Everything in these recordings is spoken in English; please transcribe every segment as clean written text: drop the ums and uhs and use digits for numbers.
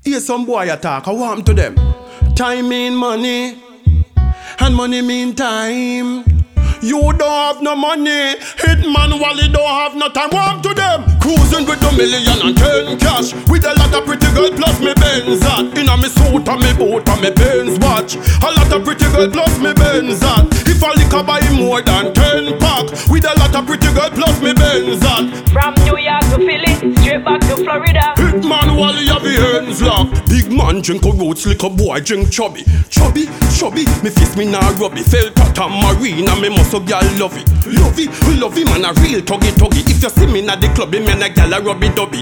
Hear some boy attack, I want to them. Time mean money, and money mean time. You don't have no money, Hitman Wally don't have no time. Walk to them, cruising with $1 million and 10 cash, with a lot of pretty girl plus me Benz hat. Inna me suit and me boot and me Benz watch. A lot of pretty girl plus me Benz hat. If I liquor buy more than 10 pack, with a lot of pretty girl plus me Benz hat. From New York to Philly, straight back to Florida. Hitman Wally have the hands locked. Big man drink a roots, liquor boy drink chubby. Chubby, chubby, me face me nah rubby. Felt cut and marine and me muscle girl love it. Love it, man a real tuggy. If you see me na the club, me and a gal a rubby dubby.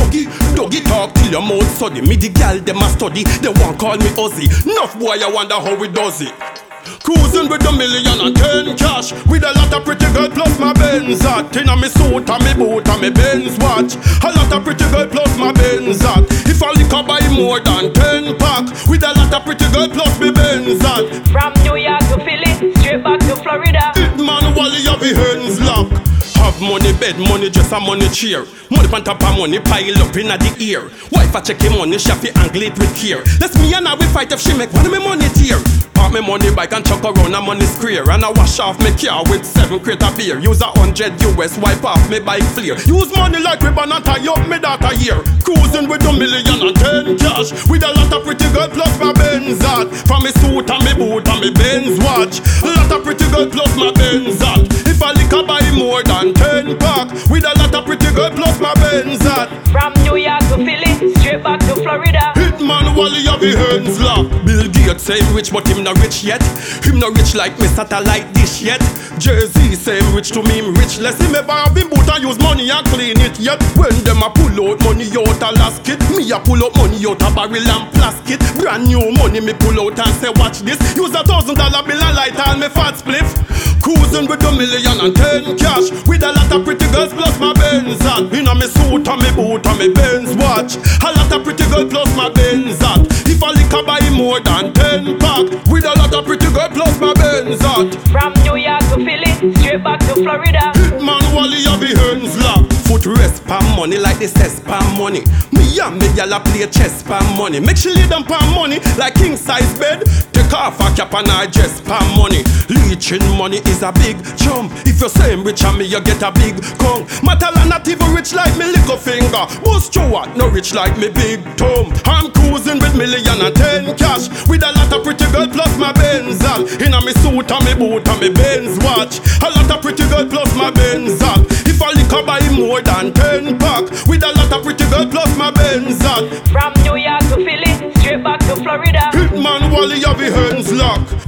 Doggy talk till your mouth suddy. Me the gal dem a study, they want call me Ozzy. Enough boy I wonder how we does it. Cruising with $1 million and 10 cash, with a lot of pretty girl plus my Benz hat. Inna me suit and me boot and me Benz watch. A lot of pretty girl plus my Benz hat. If I liquor buy more than 10 pack, with a lot of pretty girl plus me Benz hat. From New York to Philly, straight back to Florida. Hitman Wally have the hands locked. Have money bed, money just a money chair. Money on top of money pile up inna the ear. Wife a check him money, she fi angle it with care. That's me and I we fight if she make one of me money tear. Park me money bike and chuck around a money square. And I wash off me car with 7 crate of beer. Use 100 US, wipe off me bike flare. Use money like ribbon and tie up me data here. Cruising with $1 million and 10 cash, with a lot of pretty girl plus my Benz hat. From me suit and me boot and me Benz watch. A lot of pretty girl plus my Benz hat. If I liquor buy more than 10 pack, with a lot of pretty girl plus my Benz hat. From New York to Philly, straight back to Florida. Hitman Wally have the hands locked. Bill Gates say him rich but him not rich yet. Him not rich like me satellite dish yet. Jay-Z say him rich to me him rich less. Him ever have him boot and use money and clean it yet. When them a pull out money out a last kit, me a pull out money out a barrel and plastic. Brand new money me pull out and say watch this. Use $1,000 bill and light and me fat spliff. Cruising with $1 million and 10 cash, with a lot of pretty girls plus my Benz hat. Inna me suit and me boot and me Benz watch. A lot of pretty girls plus my Benz hat. If I liquor buy more than 10 pack, with a lot of pretty girls plus my Benz hat. From New York to Philly, straight back to Florida. Hitman Wally have the hands locked. Foot rest pan money like the cess pan money. Me and me gal a play chess pan money. Make she lay them pan money like king size bed. Take off a cap and I dress pan money. Leeching money is a big chump. If you say I'm rich and me you get a big kong. Matala not even rich like me little finger. Bust Stewart no rich like me big thumb. I'm cruising with $1 million and 10 cash, with a lot of pretty girl plus my Benz hat. Inna me suit and me boot and me Benz watch. A lot of pretty girl plus my Benz hat. If I liquor buy more than 10 pack, with a lot of pretty girl plus my Benz hat. From New York to Philly, straight back to Florida. Hitman Wally have the hands locked.